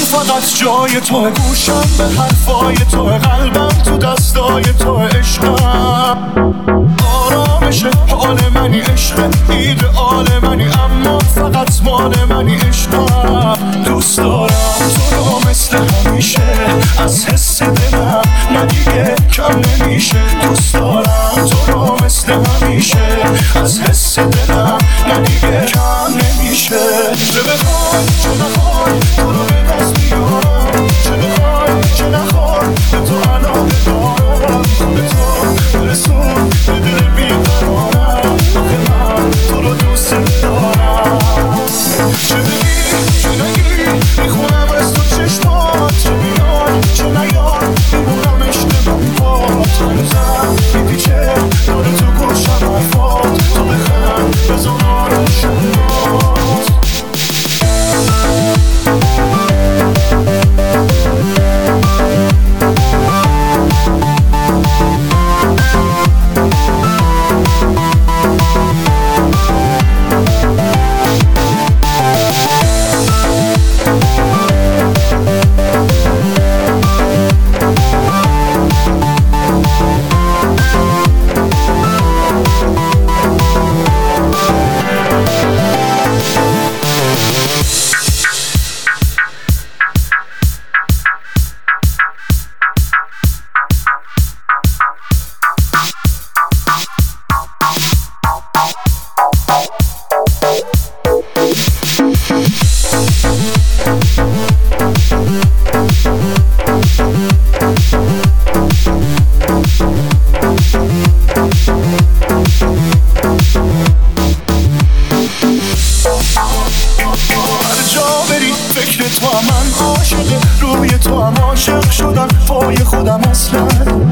فقط جای تو، گوشم به حرفای تو، قلبم تو دستای تو، عشقم آرامش حال منی، عشق ایدئال منی، اما فقط مال منی، عشقم دوست دارم تو رو مثل همیشه، از حس دلم نه دیگه کم نمیشه، دوست دارم تو رو مثل همیشه، از حس دلم نه دیگه کم نمیشه. چه بخوای چه نخوای تو رو به دست میارم، چه بخوای چه نخوای به تو علاقه دارم، به تو برسون به دل بیقرارم، آخه من تو رو دوست دارم. چه بگی چه نگی میخونم از تو چشمات، چه بیای چه نیای میمونم عشق من باد، هنوزم میپیچه داره تو گوشم حرفات، تو بخند بزن آروشم باد. روی تو هم عاشق شدم پای خودم اصلا،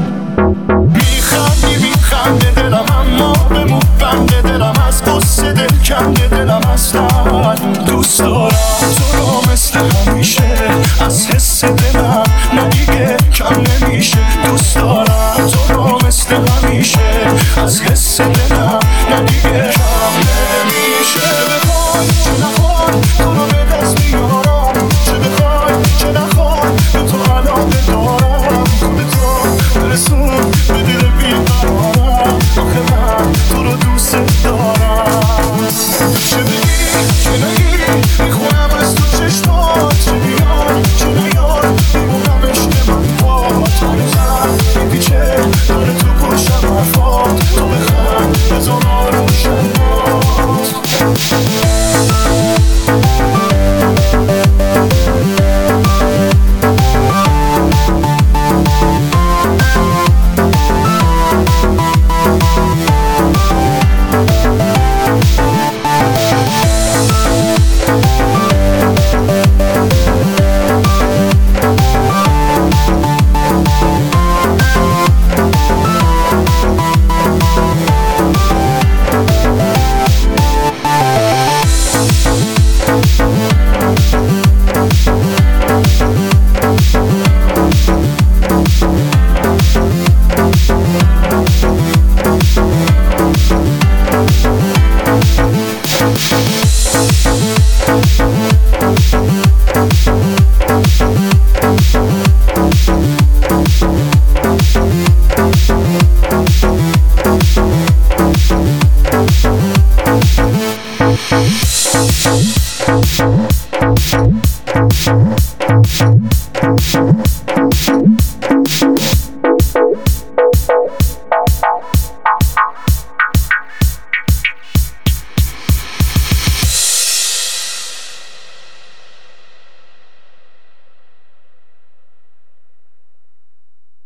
میخنده دلم اما بمون بنده دلم، از قصه دل کنده دلم اصلا، دوست دارم تو رو مثل همیشه، از حس دلم نه دیگه کم نمیشه، دوست دارم تو رو مثل همیشه، از حس دلم نه دیگه کم نمیشه. بخوای چه نخوای تو رو به دست میارم، چه بخوای چه نخوای به تو علاقه دارم، به تو برسون به دل بیقرارم، آخه من تو رو دوست دارم. چه بگی چه نگی میخونم از تو چشمات، چه بیای چه نیای میمونم عشق من باد، هنوزم میپیچه داره تو گوشم حرفات، تو بخند بزن آروشم باد.